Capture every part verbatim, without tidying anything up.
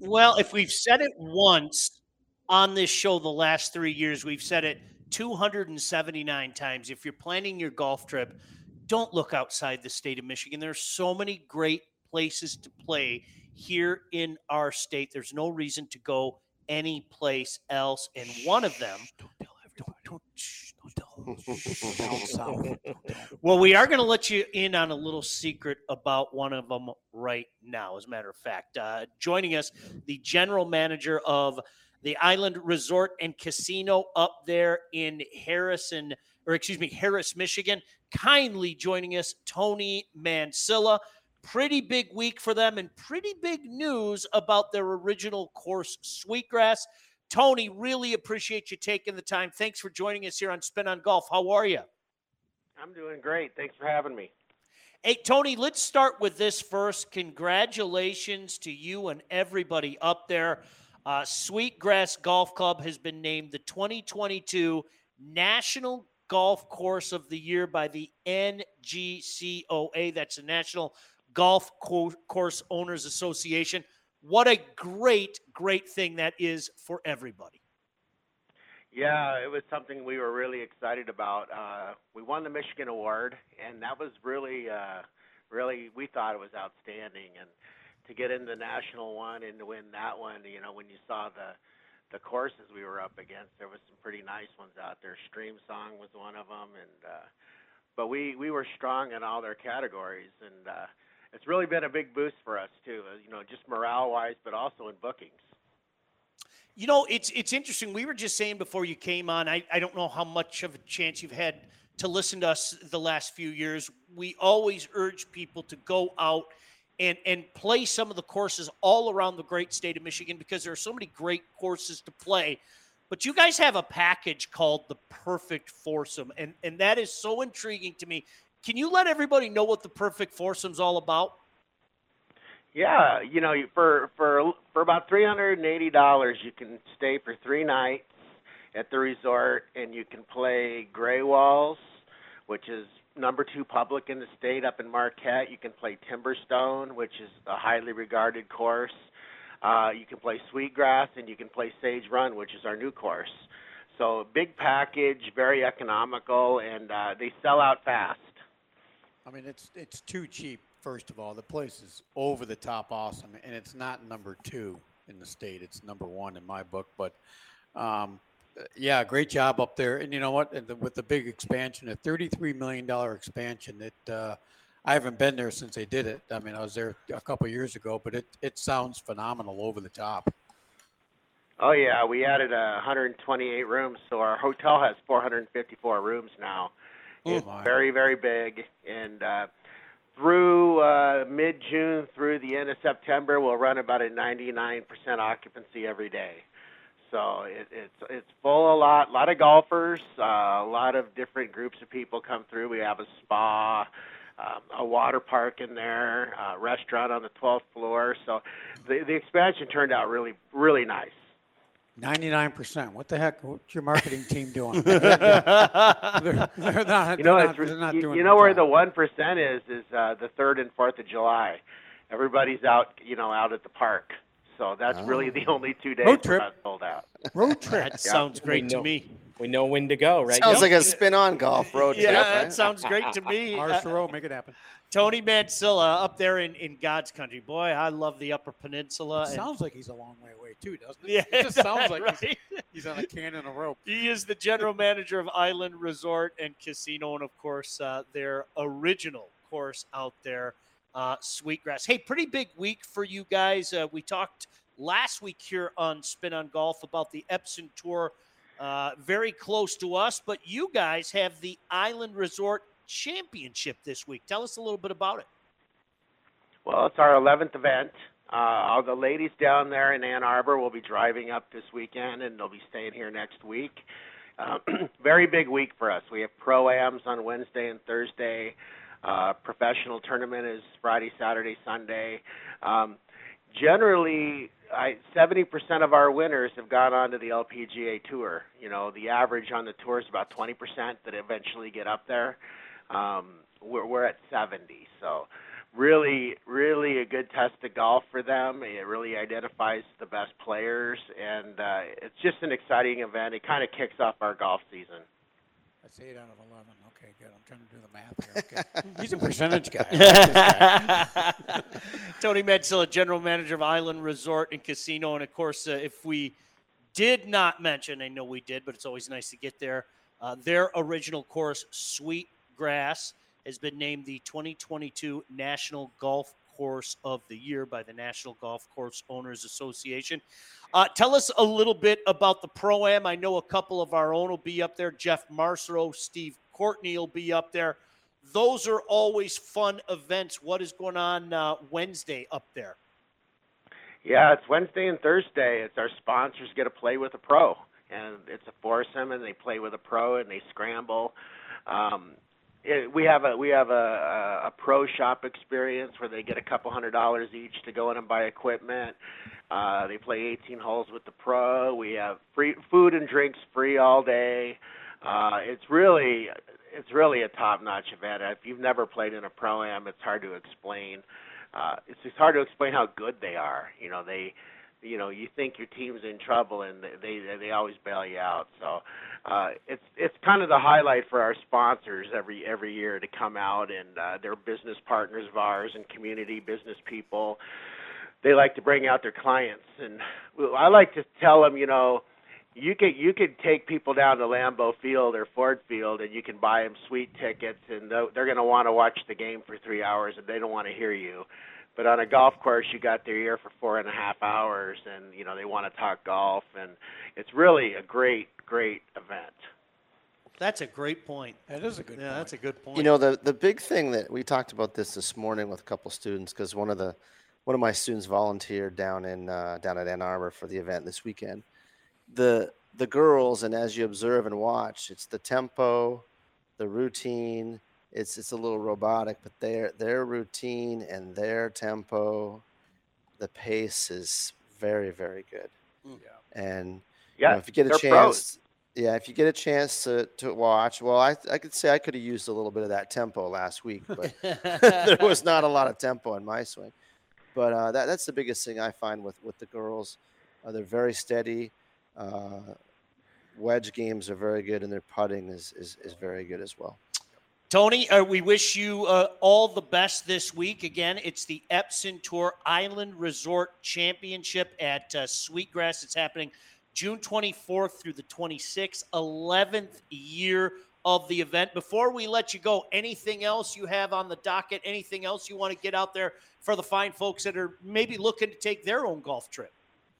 Well, if we've said it once on this show the last three years, we've said it two hundred seventy-nine times. If you're planning your golf trip, don't look outside the state of Michigan. There's so many great places to play here in our state. There's no reason to go any place else. And one of them, Shh, don't tell everybody. Don't, don't, shh, don't tell. Down south. Don't tell. well, we are going to let you in on a little secret about one of them right now. As a matter of fact, uh, joining us, the general manager of the Island Resort and Casino up there in Harrison, or excuse me, Harris, Michigan. Kindly joining us, Tony Mansilla. Pretty big week for them and pretty big news about their original course, Sweetgrass. Tony, really appreciate you taking the time. Thanks for joining us here on Spin on Golf. How are you? I'm doing great. Thanks for having me. Hey, Tony, let's start with this first. Congratulations to you and everybody up there. Uh, Sweetgrass Golf Club has been named the twenty twenty-two National Golf Course of the Year by the N G C O A. That's the National Golf Co- Course Owners Association. What a great, great thing that is for everybody. Yeah, it was something we were really excited about. Uh, we won the Michigan Award, and that was really, uh, really, we thought it was outstanding. And to get in the national one and to win that one, you know, when you saw the the courses we were up against, there was some pretty nice ones out there. Stream Song was one of them, and uh, but we we were strong in all their categories, and uh, it's really been a big boost for us too. uh, You know, just morale wise, but also in bookings. You know, it's it's interesting. We were just saying before you came on, I, I don't know how much of a chance you've had to listen to us the last few years. We always urge people to go out and and play some of the courses all around the great state of Michigan because there are so many great courses to play. But you guys have a package called the Perfect Foursome, and, and that is so intriguing to me. Can you let everybody know what the Perfect Foursome's all about? Yeah, you know, you- for for for about three hundred and eighty dollars, you can stay for three nights at the resort, and you can play Gray Walls, which is number two public in the state up in Marquette. You can play Timberstone, which is a highly regarded course. Uh, you can play Sweetgrass, and you can play Sage Run, which is our new course. So big package, very economical, and uh, they sell out fast. I mean, it's it's too cheap. First of all, the place is over the top awesome, and it's not number two in the state. It's number one in my book. But um, uh, yeah, great job up there. And you know what? And the, with the big expansion, a thirty-three million dollar expansion. It uh, I haven't been there since they did it. I mean, I was there a couple of years ago, but it it sounds phenomenal over the top. Oh yeah, we added uh, one hundred twenty-eight rooms, so our hotel has four hundred fifty-four rooms now. Oh It's my! very, very big, and uh, through uh, mid-June through the end of September, we'll run about a ninety-nine percent occupancy every day. So it, it's it's full a lot, a lot of golfers, uh, a lot of different groups of people come through. We have a spa, um, a water park in there, a restaurant on the twelfth floor. So the the expansion turned out really, really nice. ninety-nine percent. What the heck? What's your marketing team doing? they're, they're, they're not. You know, they're it's not, they're not you, doing you their know where job. the one percent is is uh, the third and fourth of July. Everybody's out, you know, out at the park. So that's really the only two days Road we're trip. not sold out. road trip. That sounds great We to know- me. We know when to go, right? Sounds Yep. like a spin-on golf road Yeah, trip, that right? sounds great to me. Uh, Marshall, make it happen. Tony Mansilla up there in, in God's country. Boy, I love the Upper Peninsula. It and- sounds like he's a long way away too, doesn't it? yeah, It just sounds like he's, right? he's on a can and a rope. He is the general manager of Island Resort and Casino, and of course, uh, their original course out there, uh, Sweetgrass. Hey, pretty big week for you guys. Uh, we talked last week here on Spin on Golf about the Epson Tour, uh, very close to us, but you guys have the Island Resort Championship this week. Tell us a little bit about it. Well, it's our eleventh event. Uh, all the ladies down there in Ann Arbor will be driving up this weekend, and they'll be staying here next week. Uh, very big week for us. We have pro-ams on Wednesday and Thursday. Uh, professional tournament is Friday, Saturday, Sunday. Um, generally, I, seventy percent of our winners have gone on to the L P G A Tour. You know, the average on the tour is about twenty percent that eventually get up there. Um, we're, we're at seventy, so really, really a good test of golf for them. It really identifies the best players, and uh, it's just an exciting event. It kind of kicks off our golf season. That's eight out of eleven. Okay, good. I'm trying to do the math here. Okay. He's a percentage guy. I like this guy. Tony Metzela, General Manager of Island Resort and Casino. And, of course, uh, if we did not mention, I know we did, but it's always nice to get there, uh, their original course, Sweet Grass, has been named the twenty twenty-two National Golf Course of the Year by the National Golf Course Owners Association. Uh, tell us a little bit about the Pro-Am. I know a couple of our own will be up there. Jeff Marcero, Steve Courtney will be up there. Those are always fun events. What is going on uh, Wednesday up there? Yeah, it's Wednesday and Thursday. It's our sponsors get to play with a pro, and it's a foursome, and they play with a pro, and they scramble. Um, it, we have a we have a, a, a pro shop experience where they get a couple hundred dollars each to go in and buy equipment. Uh, they play eighteen holes with the pro. We have free food and drinks free all day. Uh, it's really it's really a top-notch event. If you've never played in a pro-am, it's hard to explain. Uh, it's just hard to explain how good they are. You know, they, you know, you think your team's in trouble, and they they, they always bail you out. So uh, it's it's kind of the highlight for our sponsors every every year to come out, and uh, they're business partners of ours and community business people. They like to bring out their clients, and I like to tell them, you know, you could you could take people down to Lambeau Field or Ford Field, and you can buy them suite tickets, and they're going to want to watch the game for three hours, and they don't want to hear you. But on a golf course, you got their ear for four and a half hours, and you know they want to talk golf, and it's really a great, great event. That's a great point. That is a good yeah, point. that's a good point. You know, the the big thing that we talked about this this morning with a couple students, because one of the one of my students volunteered down in uh, down at Ann Arbor for the event this weekend. The the girls, and as you observe and watch, it's the tempo, the routine. It's it's a little robotic, but their their routine and their tempo, the pace is very, very good. Yeah. And Yeah, you know, if you get a they're chance, pros. yeah, if you get a chance to, to watch, well, I I could say I could have used a little bit of that tempo last week, but there was not a lot of tempo in my swing. But uh, that that's the biggest thing I find with with the girls. Uh, they're very steady. Uh, wedge games are very good, and their putting is is, is very good as well. Tony, uh, we wish you uh, all the best this week. Again, it's the Epson Tour Island Resort Championship at uh, Sweetgrass. It's happening June twenty-fourth through the twenty-sixth, eleventh year of the event. Before we let you go, anything else you have on the docket? Anything else you want to get out there for the fine folks that are maybe looking to take their own golf trip?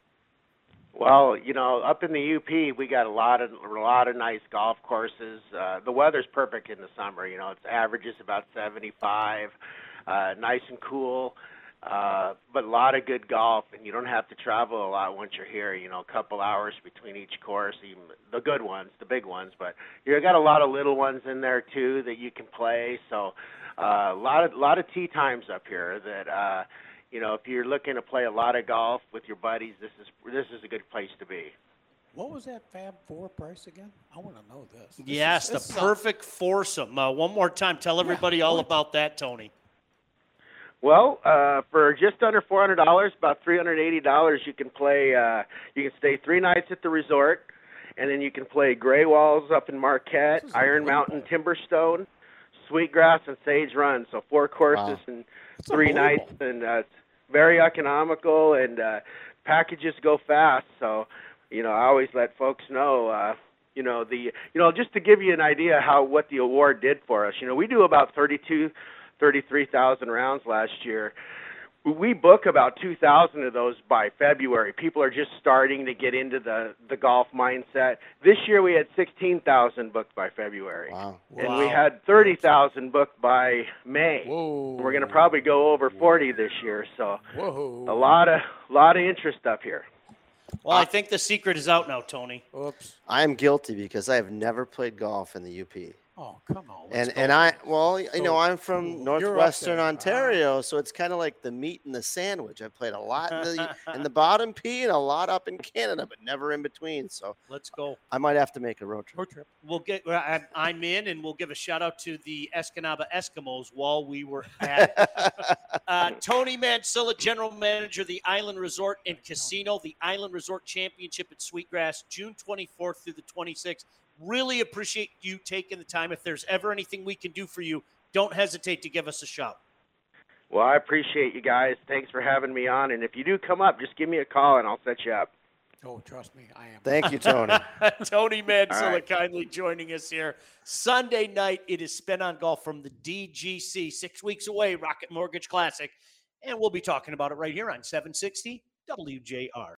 Well, you know, up in the U P, we got a lot of a lot of nice golf courses. Uh, the weather's perfect in the summer. You know, it's averages about seventy-five, uh, nice and cool, uh, but a lot of good golf, and you don't have to travel a lot once you're here. You know, a couple hours between each course, even the good ones, the big ones. But you got a lot of little ones in there too that you can play. So, uh, a lot of lot of tee times up here that. Uh, You know, if you're looking to play a lot of golf with your buddies, this is this is a good place to be. What was that Fab Four price again? I want to know this. This Yes, is- the this is perfect foursome. Uh, one more time, tell everybody all what? about that, Tony. Well, uh, for just under four hundred dollars, about three hundred eighty dollars, you can play. Uh, you can stay three nights at the resort, and then you can play Gray Walls up in Marquette, This is Iron unbelievable. Mountain, Timberstone, Sweetgrass, and Sage Run. So four courses Wow. and That's three nights, unbelievable. and uh, it's very economical, and uh, packages go fast. So, you know, I always let folks know. Uh, you know the you know just to give you an idea how what the award did for us. You know, we do about thirty-two, thirty-three thousand rounds last year. We book about two thousand of those by February. People are just starting to get into the, the golf mindset. This year we had sixteen thousand booked by February. Wow. And we Wow. had thirty thousand booked by May. Whoa. We're going to probably go over forty this year. So Whoa. a lot of lot of interest up here. Well, I think the secret is out now, Tony. Oops. I am guilty because I have never played golf in the U P. Oh, come on. let's And go. and I well, you know, So I'm from cool. You're up northwestern there. Ah. Ontario, so it's kind of like the meat in the sandwich. I played a lot in the in the bottom P and a lot up in Canada, but never in between. So Let's go. I might have to make a road trip. Road trip. We'll get. well, I- I'm in, and we'll give a shout out to the Escanaba Eskimos while we were at it. Uh, Tony Mansilla, General Manager of the Island Resort and Casino, the Island Resort Championship at Sweetgrass, June twenty-fourth through the twenty-sixth. Really appreciate you taking the time. If there's ever anything we can do for you, don't hesitate to give us a shout. Well, I appreciate you guys. Thanks for having me on. And if you do come up, just give me a call and I'll set you up. Oh, trust me, I am. Thank you, Tony. Tony Mansilla All right. kindly joining us here. Sunday night, it is Spin on Golf from the D G C, six weeks away, Rocket Mortgage Classic. And we'll be talking about it right here on seven sixty W J R.